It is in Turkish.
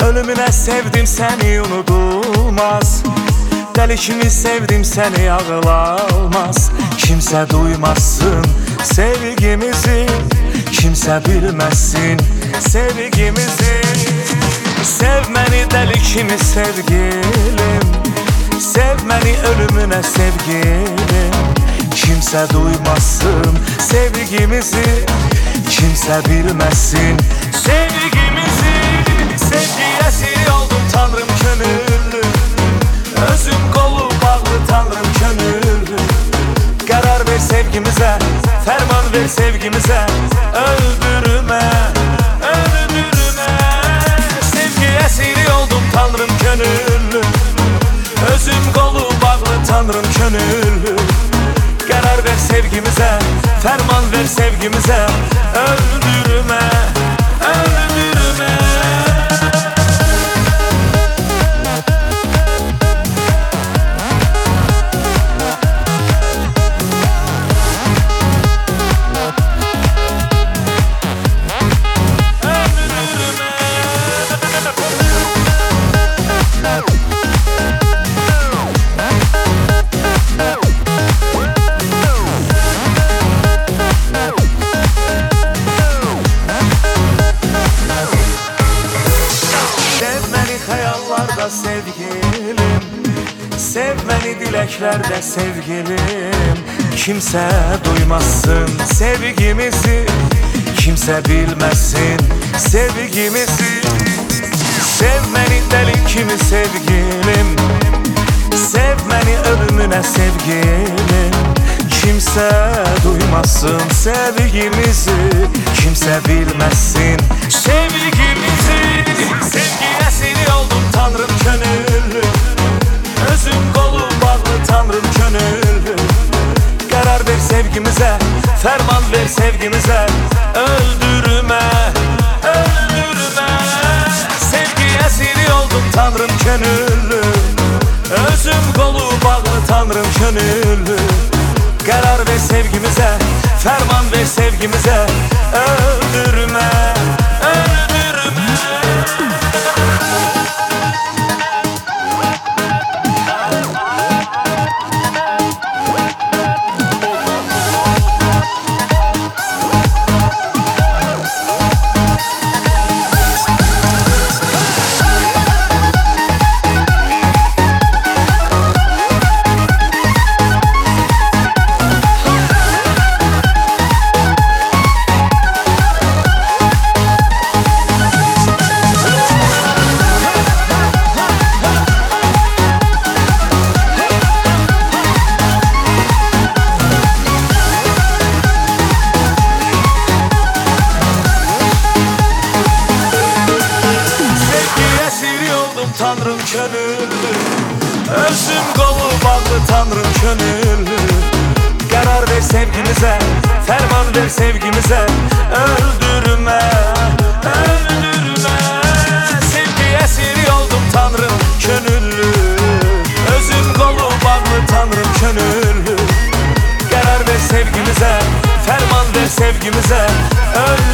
Ölümüne sevdim seni unudulmaz. Deli kimi sevdim seni ağlamaz. Kimse duymazsın sevgimizi, kimse bilmezsin sevgimizi. Sevmeni deli kimi sevgilim, sevmeni ölümüne sevgilim. Kimse duymazsın sevgimizi, kimse bilmezsin sevgimizi. Sevgi esiri oldum tanrım könüllü, özüm kolu bağlı tanrım könüllü. Karar ver sevgimize, ferman ver sevgimize, öldürme, öldürme. Sevgi esiri oldum tanrım könüllü, özüm kolu bağlı tanrım könüllü. Karar ver sevgimize, ferman ver sevgimize, öldürme, öldürme. Sevgilim, sevmeni dileklerde sevgilim. Kimse duymazsın sevgimizi, kimse bilmezsin sevgimizi. Sevmeni deli kimi sevgilim, sevmeni ölümüne sevgilim. Kimse duymazsın sevgimizi, kimse bilmezsin sevgimizi. Sevgi esiri oldum tanrım könüllü, özüm kolu bağlı tanrım könüllü. Karar ver sevgimize, ferman ver sevgimize, öldürme, öldürme. Sevgi esiri oldum tanrım könüllü, özüm kolu bağlı tanrım könüllü. Karar ver sevgimize, ferman ver sevgimize, öldürme, öldürme. Tanrım könüllü, özüm kolu bağlı tanrım könüllü. Karar ver sevgimize, ferman ver sevgimize, öldürme, öldürme. Sevgi esiri oldum tanrım könüllü, özüm kolu bağlı tanrım könüllü. Karar ver sevgimize, ferman ver sevgimize, öldürme.